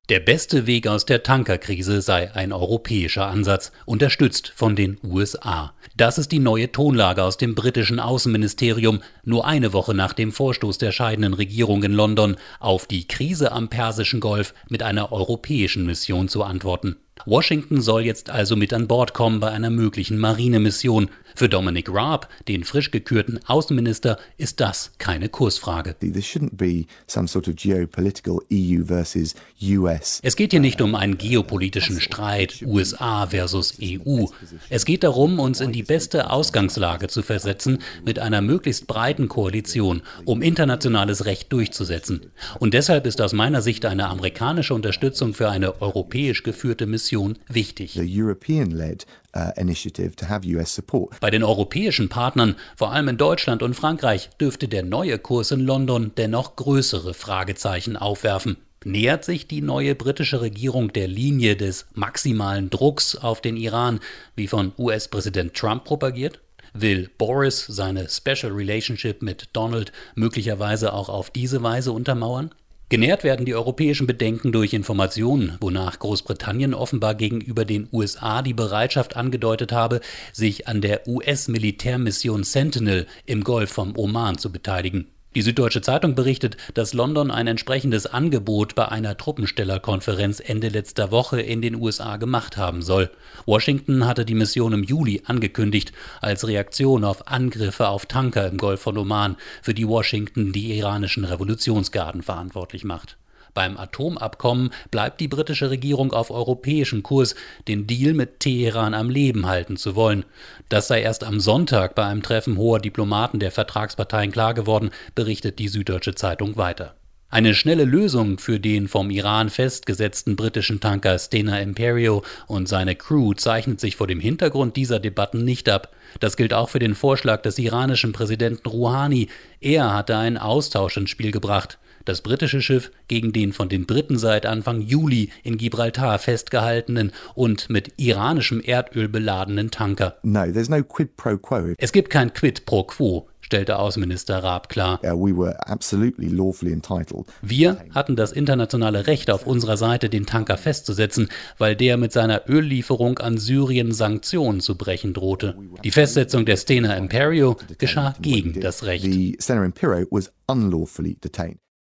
Der beste Weg aus der Tankerkrise sei ein europäischer Ansatz, unterstützt von den USA. Das ist die neue Tonlage aus dem britischen Außenministerium, nur eine Woche nach dem Vorstoß der scheidenden Regierung in London, auf die Krise am Persischen Golf mit einer europäischen Mission zu antworten. Washington soll jetzt also mit an Bord kommen bei einer möglichen Marinemission. Für Dominic Raab, den frisch gekürten Außenminister, ist das keine Kursfrage. Es geht hier nicht um einen geopolitischen Streit USA versus EU. Es geht darum, uns in die beste Ausgangslage zu versetzen mit einer möglichst breiten Koalition, um internationales Recht durchzusetzen. Und deshalb ist aus meiner Sicht eine amerikanische Unterstützung für eine europäisch geführte Mission wichtig. Bei den europäischen Partnern, vor allem in Deutschland und Frankreich, dürfte der neue Kurs in London dennoch größere Fragezeichen aufwerfen. Nähert sich die neue britische Regierung der Linie des maximalen Drucks auf den Iran, wie von US-Präsident Trump propagiert? Will Boris seine Special Relationship mit Donald möglicherweise auch auf diese Weise untermauern? Genährt werden die europäischen Bedenken durch Informationen, wonach Großbritannien offenbar gegenüber den USA die Bereitschaft angedeutet habe, sich an der US-Militärmission Sentinel im Golf vom Oman zu beteiligen. Die Süddeutsche Zeitung berichtet, dass London ein entsprechendes Angebot bei einer Truppenstellerkonferenz Ende letzter Woche in den USA gemacht haben soll. Washington hatte die Mission im Juli angekündigt, als Reaktion auf Angriffe auf Tanker im Golf von Oman, für die Washington die iranischen Revolutionsgarden verantwortlich macht. Beim Atomabkommen bleibt die britische Regierung auf europäischem Kurs, den Deal mit Teheran am Leben halten zu wollen. Das sei erst am Sonntag bei einem Treffen hoher Diplomaten der Vertragsparteien klar geworden, berichtet die Süddeutsche Zeitung weiter. Eine schnelle Lösung für den vom Iran festgesetzten britischen Tanker Stena Imperio und seine Crew zeichnet sich vor dem Hintergrund dieser Debatten nicht ab. Das gilt auch für den Vorschlag des iranischen Präsidenten Rouhani. Er hatte einen Austausch ins Spiel gebracht. Das britische Schiff gegen den von den Briten seit Anfang Juli in Gibraltar festgehaltenen und mit iranischem Erdöl beladenen Tanker. Es gibt kein Quid pro quo, stellte Außenminister Raab klar. Wir hatten das internationale Recht auf unserer Seite, den Tanker festzusetzen, weil der mit seiner Öllieferung an Syrien Sanktionen zu brechen drohte. Die Festsetzung der Stena Imperio geschah gegen das Recht.